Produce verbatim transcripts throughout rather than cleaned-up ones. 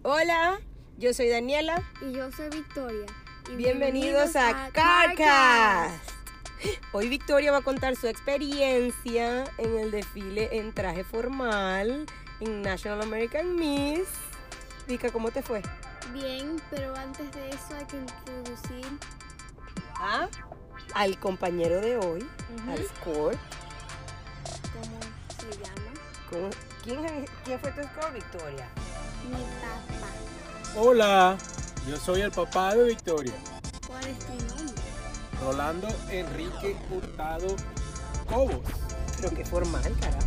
Hola, yo soy Daniela. Y yo soy Victoria. Y bienvenidos, bienvenidos a, a CarCast. Hoy Victoria va a contar su experiencia en el desfile en traje formal en National American Miss. Vika, ¿cómo te fue? Bien, pero antes de eso hay que introducir ¿Ah? al compañero de hoy, uh-huh. al score. ¿Cómo se llama? ¿Cómo? ¿Quién, ¿Quién fue tu score, Victoria? Mi papá. Hola, yo soy el papá de Victoria. ¿Cuál es tu nombre? Rolando Enrique Hurtado Cobos. Pero qué formal, carajo.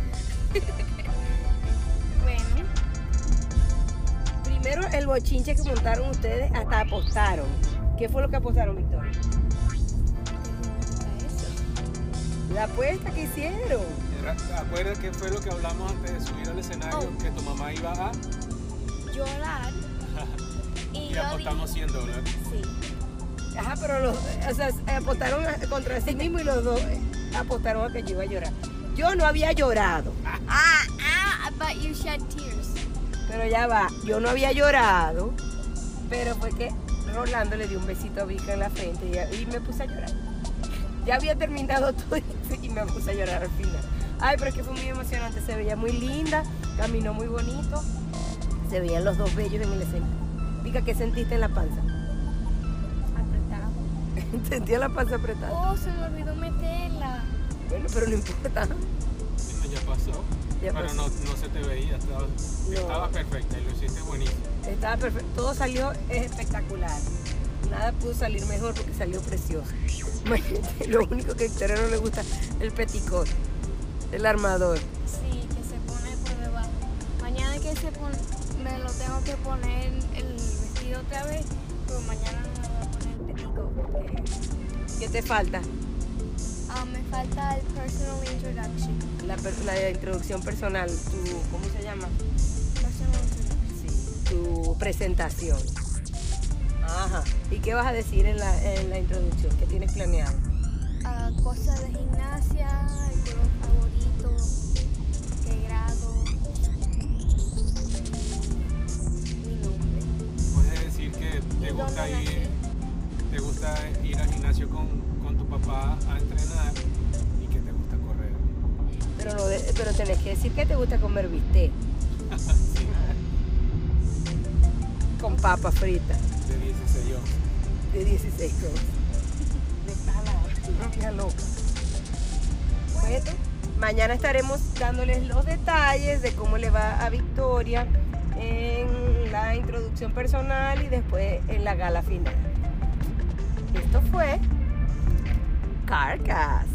Bueno. Primero el bochinche que montaron ustedes, hasta apostaron. ¿Qué fue lo que apostaron, Victoria? La apuesta que hicieron. ¿Acuerdas qué fue lo que hablamos antes de subir al escenario? Oh. Que tu mamá iba a llorar. y y apostamos cien dólares. Sí. Ajá, pero los, o sea, apostaron contra sí mismo y los dos apostaron a que yo iba a llorar. Yo no había llorado. Ah, ah, but you shed tears. Pero ya va, yo no había llorado, pero fue que Rolando le dio un besito a Vika en la frente y, y me puse a llorar. Ya había terminado todo y me puse a llorar al final. Ay, pero es que fue muy emocionante, se veía muy linda, caminó muy bonito, se veían los dos bellos en el escenario. Vika, ¿qué sentiste en la panza? Apretado. ¿Sentía la panza apretada? Oh, se me olvidó meterla. Bueno, pero no importa. Bueno, ya pasó, ya pero pasó. No, no se te veía, estaba, no. estaba perfecta y lo hiciste buenísimo. Estaba perfecto, todo salió espectacular. Nada pudo salir mejor porque salió precioso. Lo único que a Victoria no le gusta el peticot, el armador. Sí, que se pone por debajo. Mañana que se pone, me lo tengo que poner el vestido otra vez, pero mañana no me voy a poner el peticot porque... ¿Qué te falta? Uh, me falta el personal introduction. La, la introducción personal, tu, ¿cómo se llama? Personal introduction. Sí, tu presentación. Ajá. ¿Y qué vas a decir en la, en la introducción? ¿Qué tienes planeado? Uh, cosas de gimnasia, el color favorito, qué grado, mi nombre. Puedes decir que te gusta ir, te gusta ir al gimnasio con, con tu papá a entrenar y que te gusta correr. Pero, no de, pero tenés que decir que te gusta comer bistec. Sí. Con papa frita. De dieciséis onzas. De dieciséis onzas. De pala, propia loca. Bueno, mañana estaremos dándoles los detalles de cómo le va a Victoria en la introducción personal y después en la gala final. Esto fue CarCast.